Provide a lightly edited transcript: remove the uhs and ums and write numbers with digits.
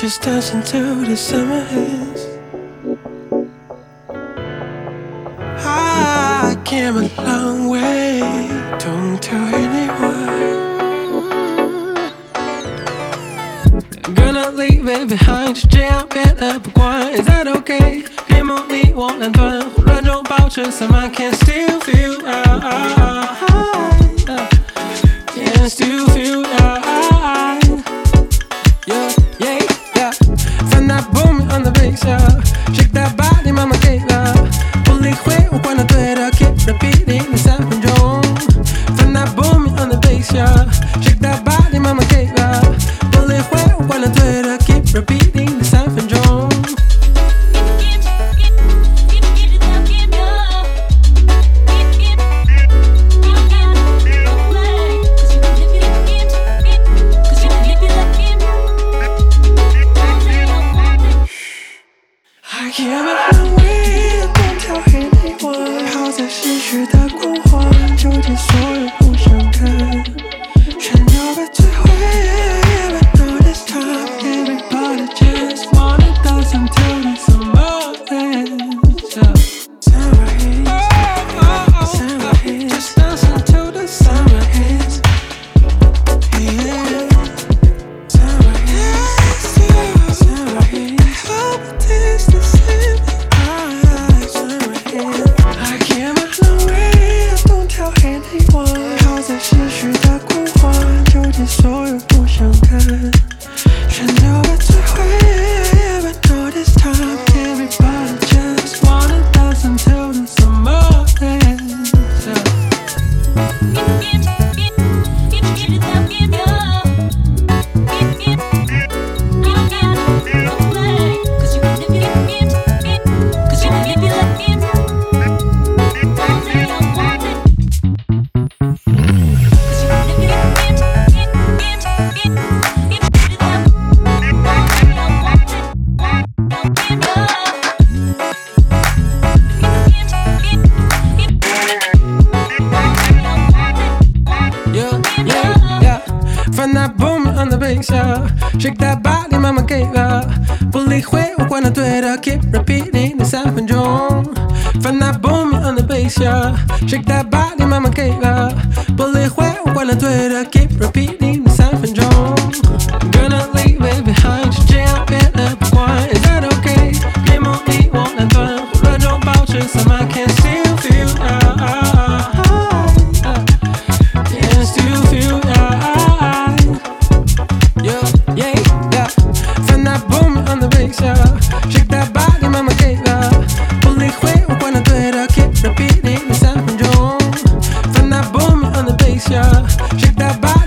just dance until the summer hits. I came a long way, don't tell anyone. Gonna leave it behind,就这样变得不管 Is that okay? 别梦里我懒惰，乱中保持 Some I can still feel Can still feel Yeah, yeah, yeah Find that boom on the bass, yeah Shake that body, mama, get that 不理会我管它对的 Keep repeating 你3分钟 Find that boom on the bass, yeah Shake that body, mama, get that 不理会我管它对的 Keep repeating 你3分钟究竟所有不想看，全都被摧毁。But all this time, everybody just wanna dance until the summer ends. Summer hits, summer hits, just dance until the summer hits. Yeah, summer hits, summer hits. I hope it tastes the same. Summer hits, I came a long way. Don't tell anyone 靠在失去的光环究竟所有不想看全都被摧毁 But all this time everybody just wanna dance until the summer ends Find that boom on the bass, yeah Shake that body, mama, get that 不理会我管它对的 Keep repeating 你3分钟 Find that boom on the bass, yeah Shake that body, mama, get that 不理会我管它对的 Keep repeating 你3分钟 Gonna leave it behind 就这样变得不管 Is that okay? 别梦里我懒惰乱中保持 Some I can still feel Can still feel Yeah, yeah Find that boom on the bass, yeah Shake that body, mama, get that 不理会我管它对的 Keep repeating 你3分钟 Find that boom on the bass, yeah Shake that body